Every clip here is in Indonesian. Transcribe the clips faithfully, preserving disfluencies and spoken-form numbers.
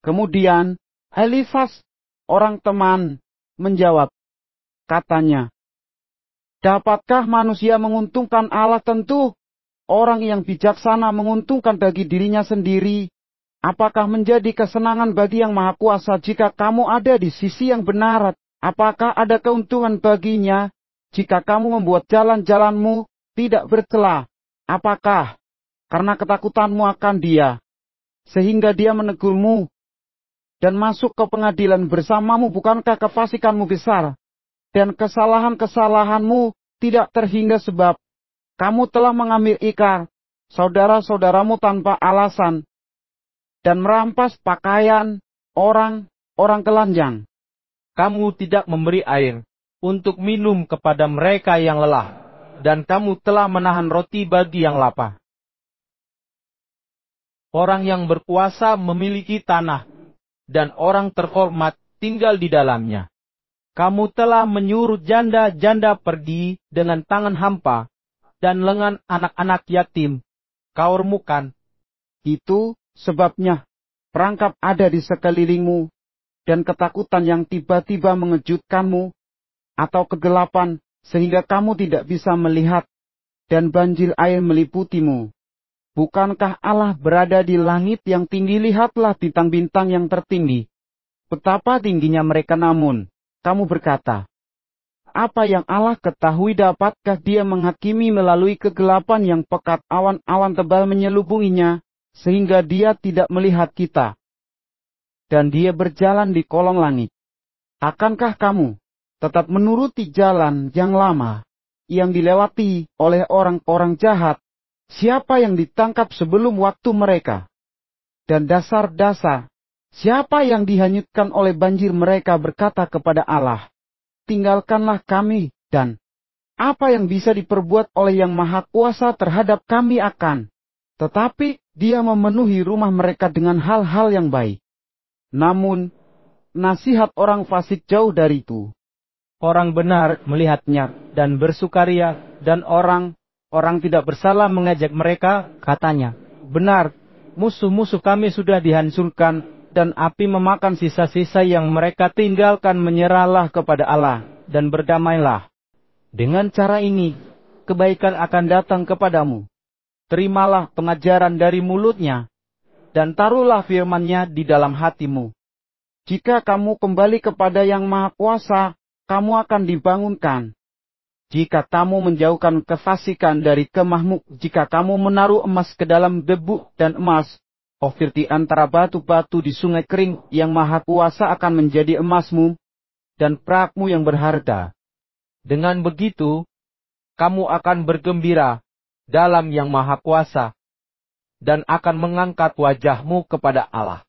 Kemudian Elifas, orang teman, menjawab, katanya, dapatkah manusia menguntungkan Allah? Tentu, orang yang bijaksana menguntungkan bagi dirinya sendiri. Apakah menjadi kesenangan bagi Yang Maha Kuasa jika kamu ada di sisi yang benar? Apakah ada keuntungan baginya jika kamu membuat jalan-jalanmu tidak bercela? Apakah karena ketakutanmu akan Dia, sehingga Dia menegurmu dan masuk ke pengadilan bersamamu? Bukankah kefasikanmu besar dan kesalahan-kesalahanmu tidak terhingga, sebab kamu telah mengambil ikat saudara-saudaramu tanpa alasan dan merampas pakaian orang-orang telanjang. Kamu tidak memberi air untuk minum kepada mereka yang lelah, dan kamu telah menahan roti bagi yang lapar. Orang yang berkuasa memiliki tanah, dan orang terhormat tinggal di dalamnya. Kamu telah menyuruh janda-janda pergi dengan tangan hampa, dan lengan anak-anak yatim kau remukan. Itu sebabnya perangkap ada di sekelilingmu, dan ketakutan yang tiba-tiba mengejutkanmu, atau kegelapan sehingga kamu tidak bisa melihat, dan banjir air meliputimu. Bukankah Allah berada di langit yang tinggi? Lihatlah bintang-bintang yang tertinggi, betapa tingginya mereka. Namun kamu berkata, apa yang Allah ketahui? Dapatkah Dia menghakimi melalui kegelapan yang pekat? Awan-awan tebal menyelubunginya, sehingga Dia tidak melihat kita, dan Dia berjalan di kolong langit. Akankah kamu tetap menuruti jalan yang lama, yang dilewati oleh orang-orang jahat? Siapa yang ditangkap sebelum waktu mereka? Dan dasar-dasar, siapa yang dihanyutkan oleh banjir? Mereka berkata kepada Allah, tinggalkanlah kami, dan apa yang bisa diperbuat oleh Yang Maha Kuasa terhadap kami? Akan tetapi Dia memenuhi rumah mereka dengan hal-hal yang baik. Namun nasihat orang fasik jauh dari itu. Orang benar melihatnya dan bersukaria, dan orang Orang tidak bersalah mengajak mereka. Katanya, benar, musuh-musuh kami sudah dihancurkan, dan api memakan sisa-sisa yang mereka tinggalkan. Menyerahlah kepada Allah, dan berdamailah. Dengan cara ini, kebaikan akan datang kepadamu. Terimalah pengajaran dari mulutnya, dan taruhlah firman-Nya di dalam hatimu. Jika kamu kembali kepada Yang Maha Kuasa, kamu akan dibangunkan. Jika kamu menjauhkan kefasikan dari kemahmu, jika kamu menaruh emas ke dalam debu dan emas, Ofir di antara batu-batu di sungai kering, Yang Maha Kuasa akan menjadi emasmu dan perakmu yang berharga. Dengan begitu, kamu akan bergembira dalam Yang Maha Kuasa, dan akan mengangkat wajahmu kepada Allah.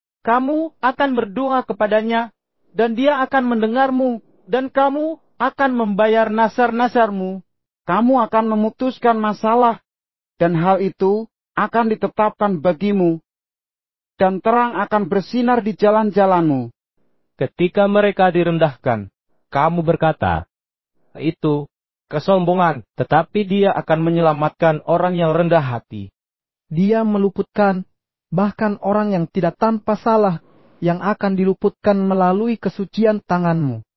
Kamu akan berdoa kepadanya, dan Dia akan mendengarmu, dan kamu akan membayar nasar-nasarmu. Kamu akan memutuskan masalah, dan hal itu akan ditetapkan bagimu, dan terang akan bersinar di jalan-jalanmu. Ketika mereka direndahkan, kamu berkata, itu kesombongan, tetapi Dia akan menyelamatkan orang yang rendah hati. Dia meluputkan bahkan orang yang tidak tanpa salah, yang akan diluputkan melalui kesucian tanganmu.